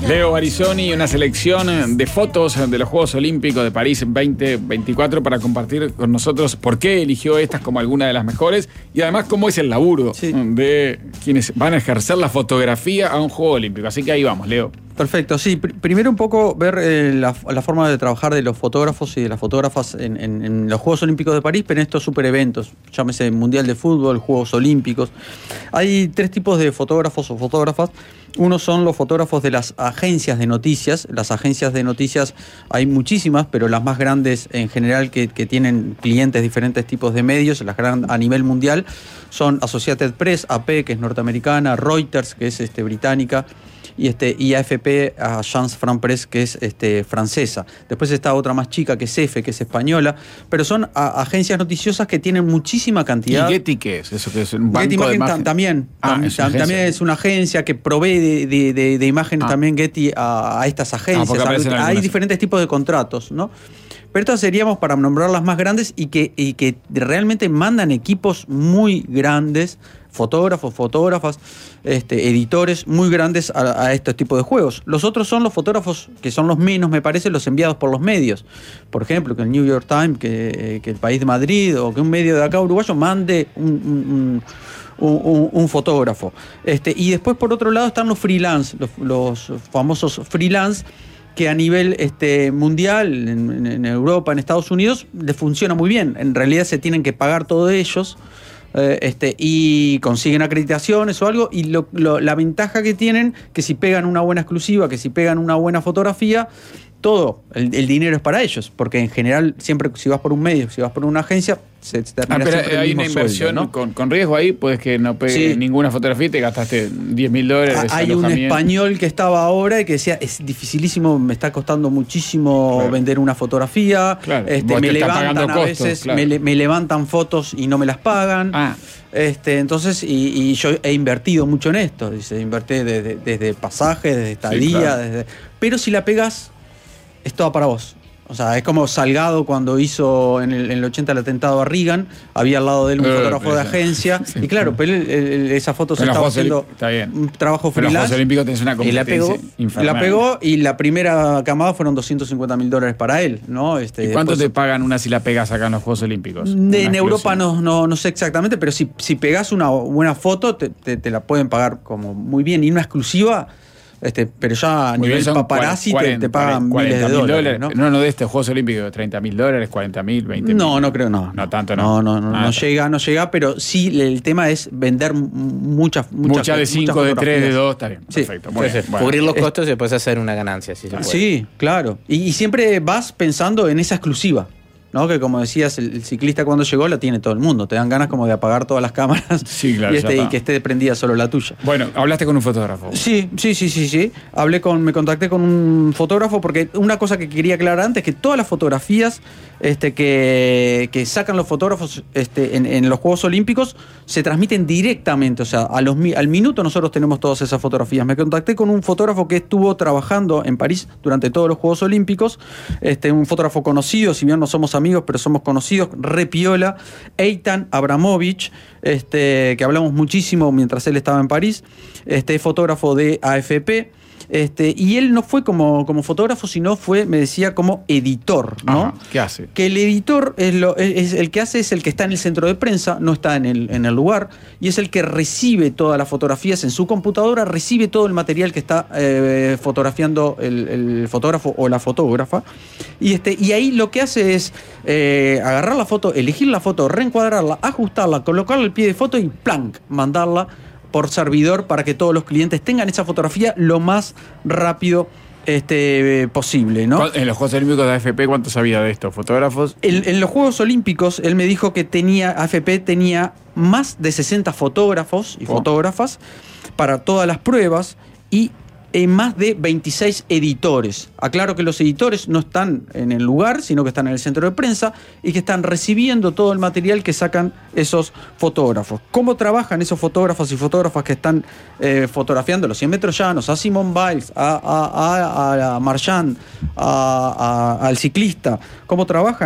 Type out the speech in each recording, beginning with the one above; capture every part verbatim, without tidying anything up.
Leo Barizoni, una selección de fotos de los Juegos Olímpicos de París veinte veinticuatro para compartir con nosotros por qué eligió estas como alguna de las mejores y además cómo es el laburo sí. de quienes van a ejercer la fotografía a un Juego Olímpico. Así que ahí vamos, Leo. Perfecto, sí. Pr- primero un poco ver eh, la, la forma de trabajar de los fotógrafos y de las fotógrafas en, en, en los Juegos Olímpicos de París, pero en estos super eventos, llámese Mundial de Fútbol, Juegos Olímpicos. Hay tres tipos de fotógrafos o fotógrafas. Uno son los fotógrafos de las agencias de noticias. Las agencias de noticias hay muchísimas, pero las más grandes en general que, que tienen clientes, diferentes tipos de medios, las gran, a nivel mundial, son Associated Press, A P, que es norteamericana, Reuters, que es este, británica, y, este, y A F P, Agence France Presse, que es este, francesa. Después está otra más chica, que es EFE, que es española, pero son a, agencias noticiosas que tienen muchísima cantidad. ¿Y Getty qué es? ¿Eso que es un banco Getty de Imagen imagen? También, ah, tam, es tam, también es una agencia que provee de, de, de, de imágenes ah. también Getty a, a estas agencias. Ah, Hay diferentes tipos de contratos, ¿no? Pero estas seríamos para nombrar las más grandes y que, y que realmente mandan equipos muy grandes, fotógrafos, fotógrafas, este, editores muy grandes a, a estos tipos de juegos. Los otros son los fotógrafos, que son los menos, me parece, los enviados por los medios. Por ejemplo, que el New York Times, que, que el País de Madrid o que un medio de acá uruguayo mande un... un, un Un, un, un fotógrafo. Este, y después, por otro lado, están los freelance, los, los famosos freelance, que a nivel este, mundial, en, en Europa, en Estados Unidos, les funciona muy bien. En realidad se tienen que pagar todos ellos eh, este, y consiguen acreditaciones o algo. Y lo, lo, la ventaja que tienen, que si pegan una buena exclusiva, que si pegan una buena fotografía, todo, el, el dinero es para ellos, porque en general siempre si vas por un medio, si vas por una agencia, se termina ah, pero siempre hay el mismo una inversión sueldo, ¿no? con, con riesgo ahí, puedes que no pegue sí. ninguna fotografía y te gastaste diez mil dólares. Hay un español que estaba ahora y que decía, es dificilísimo, me está costando muchísimo claro. vender una fotografía, claro. este, me levantan a costos, veces, claro. me, me levantan fotos y no me las pagan. Ah. Este, entonces, y, y yo he invertido mucho en esto, dice, invertí desde, desde pasajes, desde estadía, sí, claro. desde, pero si la pegas, es toda para vos. O sea, es como Salgado cuando hizo en el, en el ochenta el atentado a Reagan, había al lado de él un uh, fotógrafo de agencia, sí, y claro, pero él, él, esa foto se estaba haciendo un trabajo freelance. En los Juegos Olímpicos tenés una competencia y la pegó, infernal. La pegó y la primera camada fueron doscientos cincuenta mil dólares para él, ¿no? Este, ¿Y cuánto después, te pagan una si la pegas acá en los Juegos Olímpicos? De, en Europa no, no, no sé exactamente, pero si, si pegás una buena foto, te, te, te la pueden pagar como muy bien. Y una exclusiva... Este, pero ya a muy nivel bien, paparazzi cuarenta, te, te pagan miles de dólares, dólares ¿no? No, no de este Juegos Olímpicos, treinta mil dólares, cuarenta mil, veinte mil. No, no creo, no. No tanto, no. No, no, no, ah, no llega, no llega, pero sí el tema es vender muchas, muchas. Muchas de cinco, de tres, de dos, está bien. Sí. Perfecto. Muy bien. Bueno. Cubrir los costos y después hacer una ganancia, si se puede. Sí, claro. Y, y siempre vas pensando en esa exclusiva. ¿No? Que como decías, el, el ciclista cuando llegó la tiene todo el mundo. Te dan ganas como de apagar todas las cámaras sí, claro, y, este, y que esté prendida solo la tuya. Bueno, hablaste con un fotógrafo. Sí, sí, sí, sí, sí. Hablé con, me contacté con un fotógrafo porque una cosa que quería aclarar antes, que todas las fotografías este, que, que sacan los fotógrafos este, en, en los Juegos Olímpicos se transmiten directamente. O sea, a los, al minuto nosotros tenemos todas esas fotografías. Me contacté con un fotógrafo que estuvo trabajando en París durante todos los Juegos Olímpicos. Este, un fotógrafo conocido, si bien no somos amigos, pero somos conocidos, re piola, Eitan Abramovich, este, que hablamos muchísimo mientras él estaba en París, este, fotógrafo de A F P, este, y él no fue como, como fotógrafo, sino fue, me decía, como editor, ¿no? Ajá, ¿qué hace? Que el editor es, lo, es, es el que hace es el que está en el centro de prensa, no está en el, en el lugar, y es el que recibe todas las fotografías en su computadora, recibe todo el material que está eh, fotografiando el, el fotógrafo o la fotógrafa, y, este, y ahí lo que hace es eh, agarrar la foto, elegir la foto, reencuadrarla, ajustarla, colocarle el pie de foto y ¡plank! Mandarla por servidor para que todos los clientes tengan esa fotografía lo más rápido este, posible, ¿no? En los Juegos Olímpicos de A F P, ¿cuánto sabía de estos fotógrafos? En, en los Juegos Olímpicos, él me dijo que tenía, A F P tenía más de sesenta fotógrafos y oh. fotógrafas para todas las pruebas y en más de veintiséis editores. Aclaro que los editores no están en el lugar, sino que están en el centro de prensa y que están recibiendo todo el material que sacan esos fotógrafos. ¿Cómo trabajan esos fotógrafos y fotógrafas que están eh, fotografiando los cien metros llanos, a Simone Biles, a, a, a, a Marchand, a, a, al ciclista? ¿Cómo trabajan?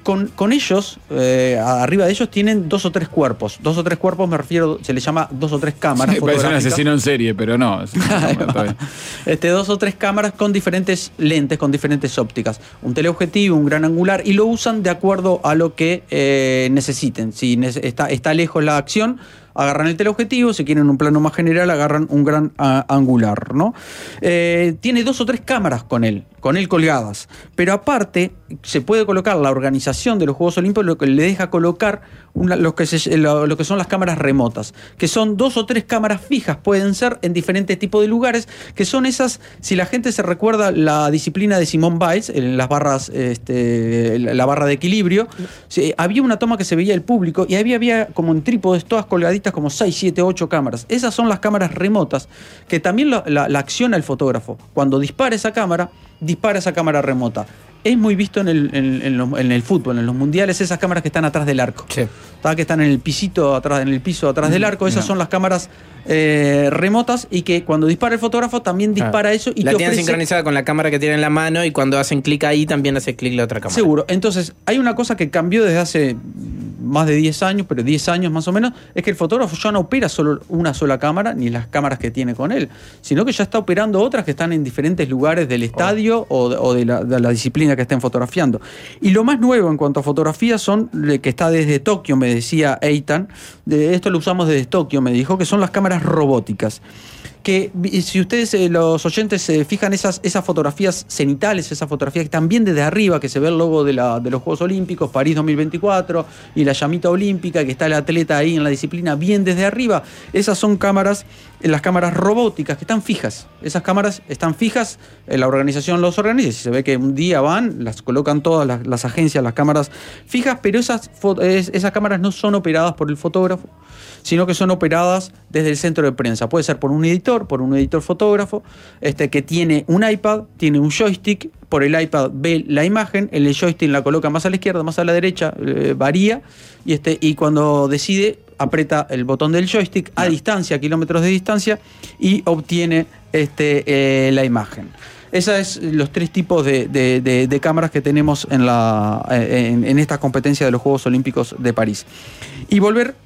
con, con ellos, eh, arriba de ellos, tienen dos o tres cuerpos. Dos o tres cuerpos me refiero, se les llama dos o tres cámaras. Sí, parece un asesino en serie, pero no. Es este, dos o tres cámaras con diferentes lentes, con diferentes ópticas. Un teleobjetivo, un gran angular, y lo usan de acuerdo a lo que eh, necesiten. Si ne- está, está lejos la acción, agarran el teleobjetivo, si quieren un plano más general, agarran un gran a, angular, ¿no? Eh, tiene dos o tres cámaras con él, con él colgadas, pero aparte se puede colocar la organización de los Juegos Olímpicos, lo que le deja colocar una, lo, que se, lo, lo que son las cámaras remotas, que son dos o tres cámaras fijas, pueden ser en diferentes tipos de lugares, que son esas, si la gente se recuerda la disciplina de Simone Biles, en las barras, este, la barra de equilibrio, sí, había una toma que se veía el público y había, había como en trípodes todas colgaditas como seis, siete, ocho cámaras. Esas son las cámaras remotas que también la, la, la acciona el fotógrafo. Cuando dispara esa cámara, dispara esa cámara remota. Es muy visto en el, en, en, lo, en el fútbol, en los mundiales, esas cámaras que están atrás del arco. Sí. Que están en el pisito atrás, en el piso atrás del arco, esas no. son las cámaras eh, remotas, y que cuando dispara el fotógrafo también dispara ah. eso y la te tienen ofrece... sincronizada con la cámara que tiene en la mano, y cuando hacen clic ahí también hace clic la otra cámara. Seguro. Entonces, hay una cosa que cambió desde hace más de diez años, pero diez años más o menos, es que el fotógrafo ya no opera solo una sola cámara, ni las cámaras que tiene con él, sino que ya está operando otras que están en diferentes lugares del estadio oh. o, o de, la, de la disciplina que estén fotografiando. Y lo más nuevo en cuanto a fotografía son, que está desde Tokio, me decía Eitan, de esto lo usamos desde Tokio, me dijo, que son las cámaras robóticas. Que si ustedes, eh, los oyentes, se eh, fijan esas, esas fotografías cenitales, esas fotografías que están bien desde arriba, que se ve el logo de, la, de los Juegos Olímpicos, París dos mil veinticuatro, y la llamita olímpica, que está el atleta ahí en la disciplina bien desde arriba, esas son cámaras, las cámaras robóticas, que están fijas. Esas cámaras están fijas, eh, la organización los organiza, si se ve que un día van, las colocan todas las, las agencias, las cámaras fijas, pero esas, es, esas cámaras no son operadas por el fotógrafo, sino que son operadas desde el centro de prensa. Puede ser por un editor, por un editor fotógrafo, este, que tiene un iPad, tiene un joystick, por el iPad ve la imagen, el joystick la coloca más a la izquierda, más a la derecha, eh, varía, y, este, y cuando decide, aprieta el botón del joystick a distancia, kilómetros de distancia, y obtiene este, eh, la imagen. Esos son los tres tipos de, de, de, de cámaras que tenemos en, la, en, en esta competencia de los Juegos Olímpicos de París. Y volver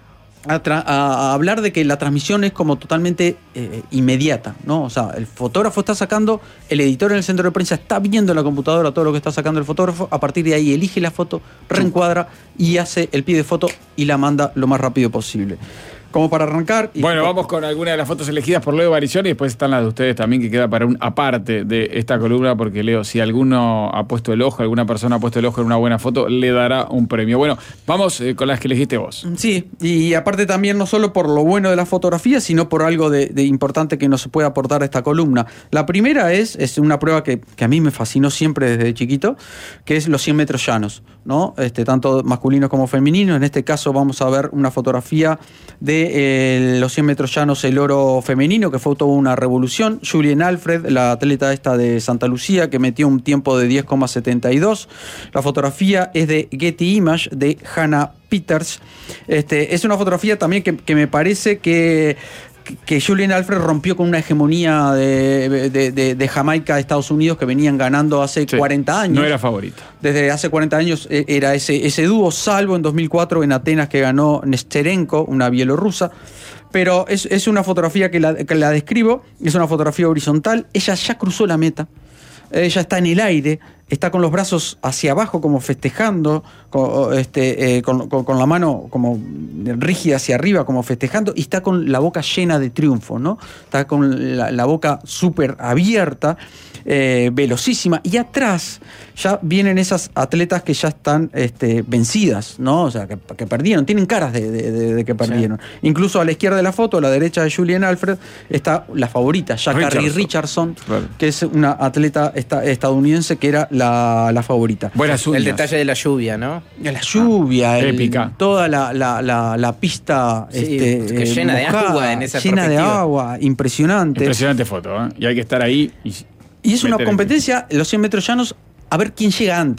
A, tra- a hablar de que la transmisión es como totalmente eh, inmediata, ¿no? O sea, el fotógrafo está sacando, el editor en el centro de prensa está viendo en la computadora todo lo que está sacando el fotógrafo, a partir de ahí elige la foto, reencuadra y hace el pie de foto y la manda lo más rápido posible. Como para arrancar... Y bueno, vamos con algunas de las fotos elegidas por Leo Baricioni, y después están las de ustedes también, que queda para un aparte de esta columna, porque Leo, si alguno ha puesto el ojo, alguna persona ha puesto el ojo en una buena foto, le dará un premio. Bueno, vamos eh, con las que elegiste vos. Sí, y aparte también no solo por lo bueno de la fotografía, sino por algo de, de importante que nos puede aportar a esta columna. La primera es, es una prueba que, que a mí me fascinó siempre desde chiquito, que es los cien metros llanos, ¿no? Este, tanto masculinos como femeninos. En este caso vamos a ver una fotografía de eh, los cien metros llanos, el oro femenino, que fue toda una revolución. Julien Alfred, la atleta esta de Santa Lucía, que metió un tiempo de diez coma setenta y dos. La fotografía es de Getty Image, de Hannah Peters. Este, es una fotografía también que, que me parece que que Julien Alfred rompió con una hegemonía de, de, de, de Jamaica, de Estados Unidos, que venían ganando hace sí, cuarenta años. No era favorita. Desde hace cuarenta años era ese, ese dúo, salvo en dos mil cuatro en Atenas, que ganó Nesterenko, una bielorrusa. Pero es, es una fotografía que la, que la describo, es una fotografía horizontal. Ella ya cruzó la meta. Ella está en el aire, está con los brazos hacia abajo como festejando, con, este, eh, con, con, con la mano como rígida hacia arriba como festejando, y está con la boca llena de triunfo, ¿no? Está con la, la boca súper abierta, eh, velocísima, y atrás ya vienen esas atletas que ya están este, vencidas, ¿no? O sea, que, que perdieron, tienen caras de, de, de, de que perdieron. Sí. Incluso a la izquierda de la foto, a la derecha de Julien Alfred, está la favorita, Sha'Carri Richardson, Richardson claro. que es una atleta esta, estadounidense que era la, la favorita. Buenas uñas. El detalle de la lluvia, ¿no? La lluvia, ah, el, épica. Toda la, la, la, la pista sí, este, que llena mojada, de agua en esa llena de agua, impresionante. Impresionante foto, ¿eh? Y hay que estar ahí. Y, y es una competencia, los cien metros llanos, a ver quién llega antes.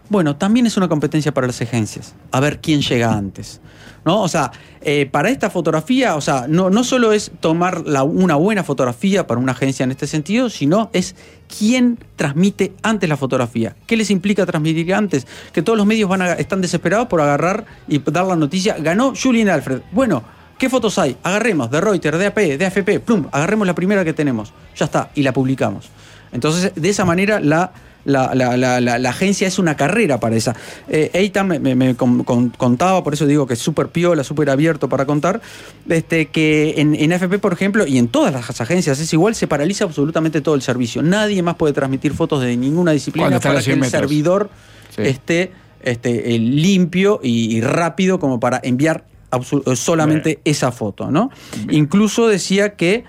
Bueno, también es una competencia para las agencias. A ver quién llega antes, ¿no? O sea, eh, para esta fotografía, o sea, no, no solo es tomar la, una buena fotografía para una agencia en este sentido, sino es quién transmite antes la fotografía. ¿Qué les implica transmitir antes? Que todos los medios van a, están desesperados por agarrar y dar la noticia. Ganó Julian Alfred. Bueno, ¿qué fotos hay? Agarremos de Reuters, de A P, de A F P, plum, agarremos la primera que tenemos. Ya está, y la publicamos. Entonces, de esa manera, la... La, la, la, la, la agencia es una carrera para esa. Eh, Eitan me, me, me con, con, contaba, por eso digo que es súper piola, súper abierto para contar, este, que en, en A F P, por ejemplo, y en todas las agencias es igual, se paraliza absolutamente todo el servicio. Nadie más puede transmitir fotos de ninguna disciplina para que el metros. servidor sí. esté este, eh, limpio y, y rápido como para enviar solamente Bien. esa foto, ¿no? Incluso decía que,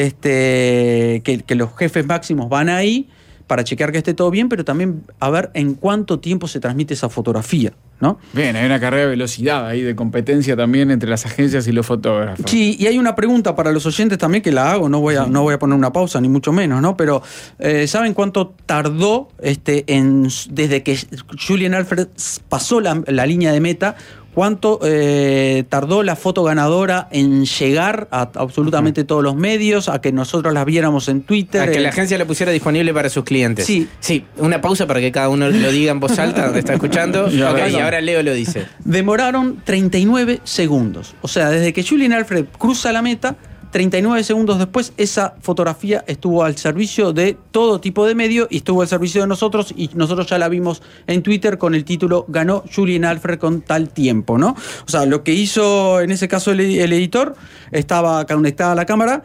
este, que, que los jefes máximos van ahí para chequear que esté todo bien, pero también a ver en cuánto tiempo se transmite esa fotografía, ¿no? Bien, hay una carrera de velocidad ahí, de competencia también entre las agencias y los fotógrafos. Sí, y hay una pregunta para los oyentes también que la hago, no voy a, sí. no voy a poner una pausa, ni mucho menos, ¿no? Pero, eh, ¿saben cuánto tardó este, en, desde que Julian Alfred pasó la, la línea de meta? ¿Cuánto eh, tardó la foto ganadora en llegar a absolutamente uh-huh. todos los medios, a que nosotros las viéramos en Twitter? A que eh... la agencia la pusiera disponible para sus clientes. Sí. Sí, una pausa para que cada uno lo diga en voz alta donde está escuchando. y, okay, y ahora Leo lo dice. Demoraron treinta y nueve segundos. O sea, desde que Julian Alfred cruza la meta, treinta y nueve segundos después, esa fotografía estuvo al servicio de todo tipo de medio y estuvo al servicio de nosotros, y nosotros ya la vimos en Twitter con el título "Ganó Julian Alfred con tal tiempo", ¿no? O sea, lo que hizo en ese caso el, el editor, estaba conectada a la cámara,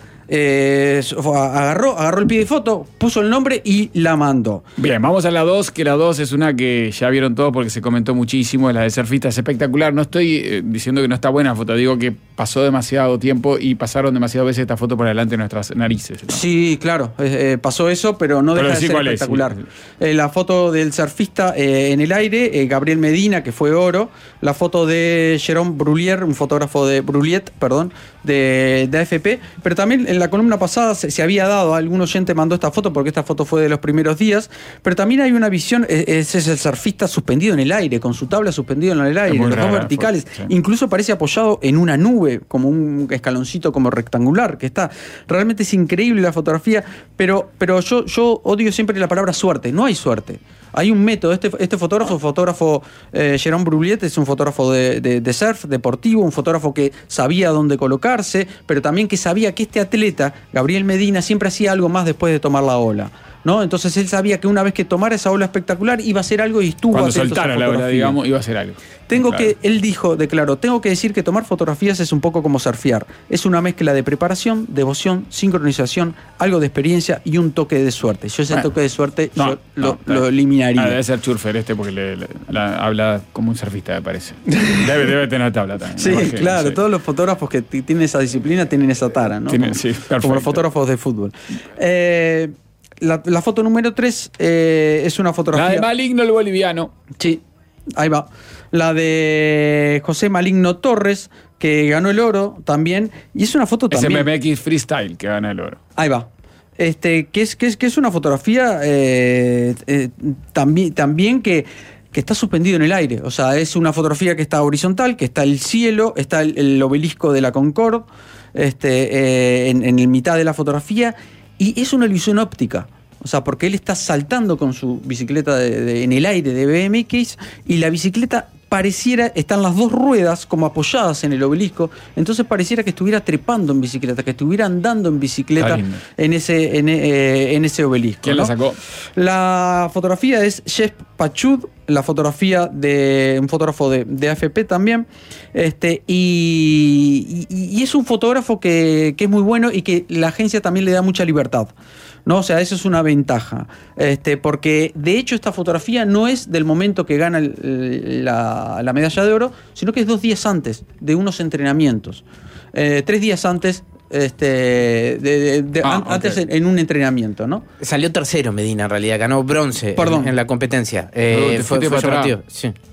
eh, agarró, agarró el pie de foto, puso el nombre y la mandó. Bien, vamos a la dos, que la dos es una que ya vieron todo porque se comentó muchísimo, la de Surfista, es espectacular. No estoy eh, diciendo que no está buena la foto, digo que pasó demasiado tiempo y pasaron demasiadas veces esta foto por delante de nuestras narices, ¿no? Sí, claro, eh, pasó eso, pero no pero deja de ser espectacular. Es, sí. eh, la foto del surfista eh, en el aire, eh, Gabriel Medina, que fue oro, la foto de Jérôme Brullier, un fotógrafo de Brulliet, perdón, de, de A F P, pero también en la columna pasada se, se había dado, algún oyente mandó esta foto porque esta foto fue de los primeros días, pero también hay una visión, ese es el surfista suspendido en el aire, con su tabla suspendido en el aire, los dos verticales, foto, sí. incluso parece apoyado en una nube, como un escaloncito como rectangular, que está, realmente es increíble la fotografía, pero, pero yo, yo odio siempre la palabra suerte, no hay suerte. Hay un método. Este, este fotógrafo, fotógrafo eh, Jérôme Brulliet, es un fotógrafo de, de, de surf deportivo, un fotógrafo que sabía dónde colocarse, pero también que sabía que este atleta, Gabriel Medina, siempre hacía algo más después de tomar la ola, ¿no? Entonces él sabía que una vez que tomara esa ola espectacular iba a hacer algo y estuvo Cuando soltara la ola, digamos, iba a hacer algo. Tengo claro. que, él dijo, declaró, tengo que decir que tomar fotografías es un poco como surfear. Es una mezcla de preparación, devoción, sincronización, algo de experiencia y un toque de suerte. Yo ese bueno, toque de suerte no, yo no, lo, no, lo eliminaría. Ah, debe ser surfer este porque le, le, la, habla como un surfista, me parece. Debe, debe tener tabla también. Sí, porque, claro, sí. todos los fotógrafos que t- tienen esa disciplina tienen esa tara, ¿no? Tiene, como, sí, como los fotógrafos de fútbol. Eh... La, la foto número tres eh, es una fotografía... La de Maligno el boliviano. Sí, ahí va. La de José Maligno Torres, que ganó el oro también. Y es una foto también... Es M M X Freestyle que gana el oro. Ahí va. Este, que, es, que, es, que es una fotografía eh, eh, también, también que... que está suspendido en el aire. O sea, es una fotografía que está horizontal, que está el cielo, está el, el obelisco de la Concorde, este, eh, en, en el mitad de la fotografía, y es una ilusión óptica. O sea, porque él está saltando con su bicicleta de, de, en el aire de B M X, y la bicicleta pareciera, están las dos ruedas como apoyadas en el obelisco, entonces pareciera que estuviera trepando en bicicleta, que estuviera andando en bicicleta en ese, en, eh, en ese obelisco. ¿Quién ¿no? la sacó? La fotografía es Jeff Pachud, la fotografía de un fotógrafo de, de A F P también, este, y, y, y es un fotógrafo que, que es muy bueno y que la agencia también le da mucha libertad, ¿no? O sea, eso es una ventaja, este, porque de hecho esta fotografía no es del momento que gana el, la, la medalla de oro, sino que es dos días antes de unos entrenamientos, eh, tres días antes. Este, de, de, de, ah, an, antes okay. en, en un entrenamiento, ¿no? Salió tercero Medina, en realidad, ganó bronce en, en la competencia. Eh, no, fue fue llamativo. Sí.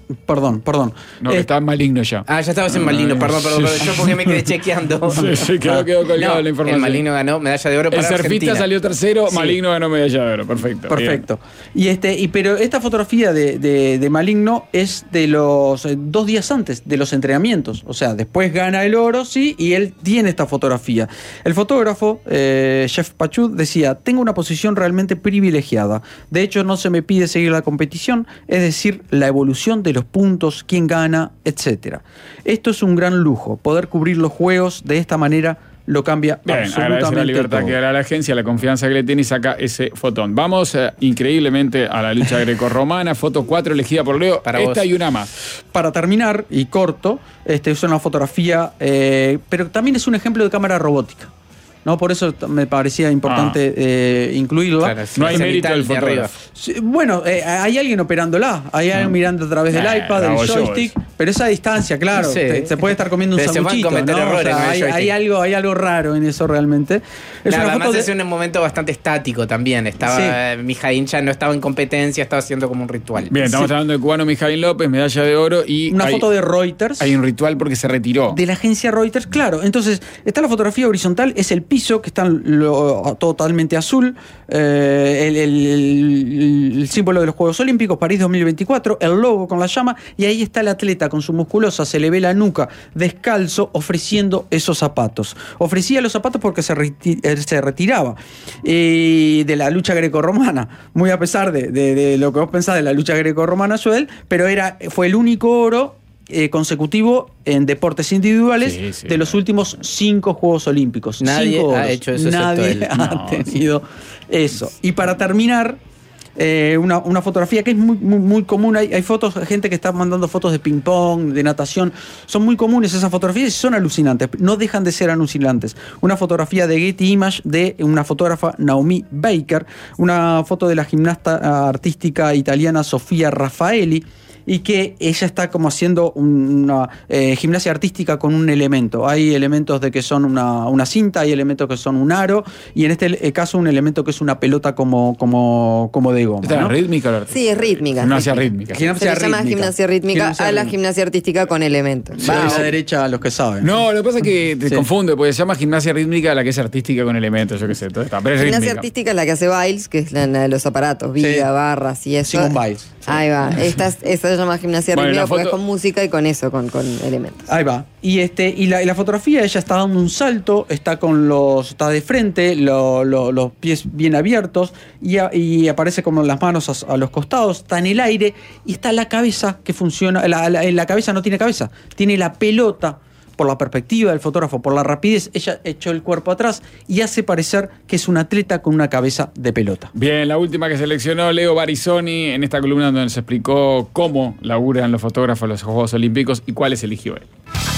Perdón, perdón. No, que Eh, estaba en Maligno ya. Ah, ya estabas en Maligno, perdón, perdón, Sí, perdón. Yo porque me quedé chequeando. Sí, sí, quedó, quedó colgado No, la información. el Maligno ganó medalla de oro El para surfista Argentina. salió tercero, Sí. Maligno ganó medalla de oro. Perfecto. Perfecto. Y este, y pero esta fotografía de, de, de Maligno es de los eh, dos días antes de los entrenamientos. O sea, después gana el oro, sí, y él tiene esta fotografía. El fotógrafo, eh, Jeff Pachud, decía: tengo una posición realmente privilegiada. De hecho, no se me pide seguir la competición, es decir, la evolución de los puntos, quién gana, etcétera. Esto es un gran lujo. Poder cubrir los juegos de esta manera lo cambia Bien, agradece absolutamente la libertad todo. que da la agencia, la confianza que le tiene y saca ese fotón. Vamos eh, increíblemente a la lucha grecorromana. Foto cuatro elegida por Leo. Para Esta vos. y una más. Para terminar, y corto, este, es una fotografía, eh, pero también es un ejemplo de cámara robótica. ¿No? Por eso t- me parecía importante eh, incluirla. Claro, sí, No hay mérito cenital del de arriba. fotógrafo. Sí, bueno, eh, hay alguien operándola, hay alguien mirando a través del Eh, iPad, la del hago yo joystick, eso. pero esa distancia, claro, Sí. te- se puede estar comiendo un Pero se pueden sanguchito, cometer ¿no? O errores sea, en el hay, joystick. hay algo, hay algo raro en eso realmente. Es Claro, una además foto es de, un momento bastante estático también. Estaba, Sí. eh, Mijaín ya no estaba en competencia, estaba haciendo como un ritual. Bien, estamos Sí. hablando del cubano Mijaín López, medalla de oro y una hay, foto de Reuters. hay un ritual porque se retiró. De la agencia Reuters, claro. Entonces, está la fotografía horizontal, es el piso, que está lo- totalmente azul, eh, el, el- el- el símbolo de los Juegos Olímpicos, París dos mil veinticuatro, el logo con la llama, y ahí está el atleta con su musculosa, se le ve la nuca, descalzo, ofreciendo esos zapatos. Ofrecía los zapatos porque se, reti- eh, se retiraba eh, de la lucha grecorromana, muy a pesar de, de- de lo que vos pensás de la lucha grecorromana, Joel, pero era, fue el único oro eh, consecutivo en deportes individuales Sí, sí, de los claro. últimos cinco Juegos Olímpicos. Nadie Cinco ha oros. hecho eso Nadie excepto él. ha No, tenido eso. Y para terminar, eh, una, una fotografía que es muy, muy, muy común. Hay, hay fotos, gente que está mandando fotos de ping-pong, de natación. Son muy comunes esas fotografías y son alucinantes. No dejan de ser alucinantes. Una fotografía de Getty Image de una fotógrafa, Naomi Baker. Una foto de la gimnasta artística italiana Sofía Raffaeli. Y que ella está como haciendo una eh, gimnasia artística con un elemento. Hay elementos de que son una, una cinta, hay elementos que son un aro, y en este caso un elemento que es una pelota como, como, como de goma. ¿Esta ¿no? es rítmica o la artística? Sí, es rítmica. Gimnasia rítmica. Se le Gimnasia llama rítmica. gimnasia rítmica Gimnasia a la rítmica. gimnasia artística con elementos. Sí, Va, a la o- derecha a los que saben. No, lo que pasa es que te Sí. confunde, porque se llama gimnasia rítmica la que es artística con elementos, yo qué sé, todo está. Pero es Gimnasia rítmica. artística es la que hace Biles, que es la, la de los aparatos, viga, Sí. barras y eso. Simone Biles. Ahí va. Esta, es- esta se llama gimnasia Bueno, rítmica la porque es foto- con música y con eso, con, con elementos. Ahí va. Y este y la, y la fotografía, ella está dando un salto, está con los está de frente, lo- lo- los pies bien abiertos y, a- y aparece como las manos a, a los costados, está en el aire y está la cabeza que funciona. La, la- la cabeza no tiene cabeza, tiene la pelota. Por la perspectiva del fotógrafo, por la rapidez, ella echó el cuerpo atrás y hace parecer que es un atleta con una cabeza de pelota. Bien, la última que seleccionó Leo Barisoni en esta columna donde nos explicó cómo laburan los fotógrafos en los Juegos Olímpicos y cuáles eligió él.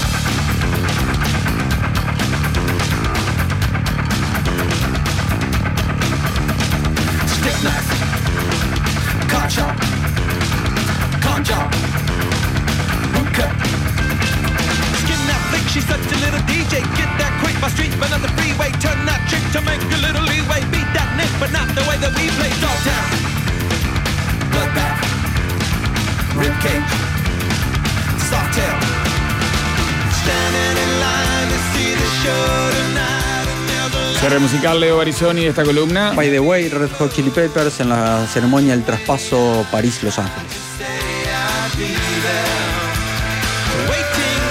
Stick knife, car chop, con job, boot cut. Skin that flick, she's such a little D J. Get that quick, my street, but on the freeway. Turn that trick to make a little leeway. Beat that nick, but not the way that we play. Dogtown, bloodbath, ribcage, sawtail. Standing in line to see the show tonight and never Cierre musical Leo Barisoni de esta columna. By the way, Red Hot Chili Peppers en la ceremonia del traspaso París-Los Ángeles. say I'd be there. Waiting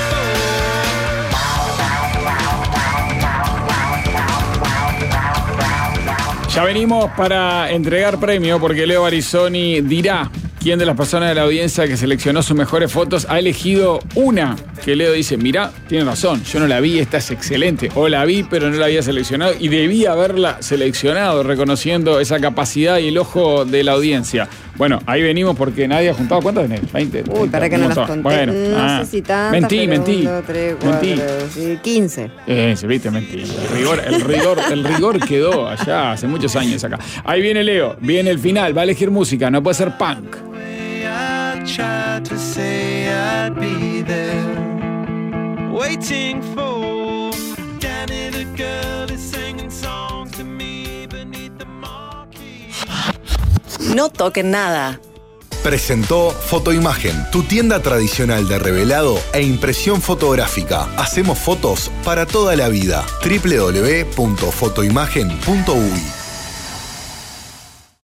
for Ya venimos para entregar premio porque Leo Barisoni dirá quién de las personas de la audiencia que seleccionó sus mejores fotos ha elegido una que Leo dice, mirá, tiene razón, yo no la vi, esta es excelente, o la vi pero no la había seleccionado y debía haberla seleccionado, reconociendo esa capacidad y el ojo de la audiencia. Bueno, ahí venimos porque nadie ha juntado, ¿cuántas tenés? veinte, Uy, treinta, para que un no las montón. conté. Bueno, no ah. sé si tantas, mentí, pero mentí, uno, tres, cuatro, mentí. sí, quince. Eh, se viste, mentira. El rigor, el rigor, el rigor quedó allá hace muchos años acá. Ahí viene Leo, viene el final, va a elegir música, no puede ser punk. I tried to say I'd be there, waiting for Danny the girl is singing songs to me beneath the marquee. No toquen nada. Presentó Fotoimagen, tu tienda tradicional de revelado e impresión fotográfica. Hacemos fotos para toda la vida. doble u doble u doble u punto fotoimagen punto u i